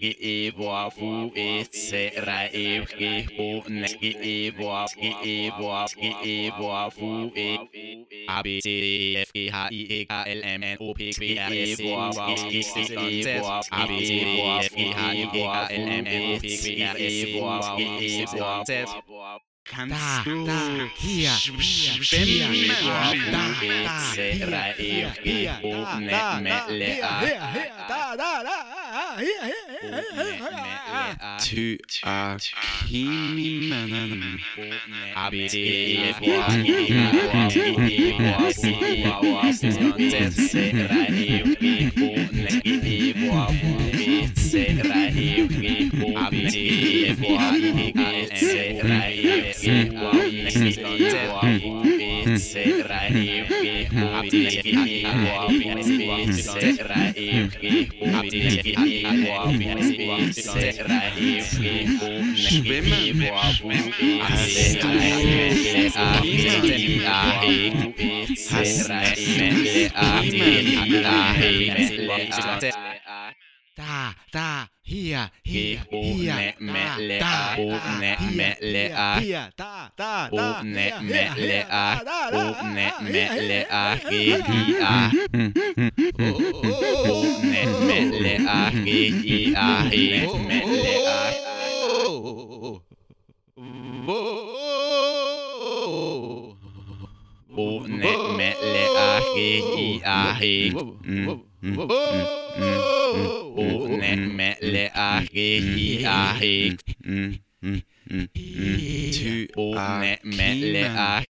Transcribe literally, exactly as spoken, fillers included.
e vor fu e se ra e e o ne e vor e vor e vor fu e A B C D E F G H I E K L M N O P Q R S T U V W X Y Z A B C D E F G H I E K L M N O P Q R S T U V W X Y Z Kannst du da, hier, schwimmen? hier, Da, da, da, hier, hier, da, da, da, hier, hier, da, da, da, hier, hier, tu as kimi manan. A B C D E F G H I E K L M N O P Q R S T U V W X Y Z R E U G O N E V A V C R E U G O A B C D E F G H I E K L M N O P Q R S T U V W X Y Z R E U G O A B C D E F G H I E K L M N O P Q R S T U V W X Y Z R E U G O A B C D E F G H I E K L M N O P Q R S T U V W X Y Z R E U G O Schwimmen. Da, da, hier, hier, hier, da, da, O ne me le a hier, da, da, O da, ne hier, me hier, le a da, da, O ne da, me hier, le a hier, G I A O ne me le a G I A E me le a O ne me le a G I A E O ne me le a G I A E Tu O ne me le a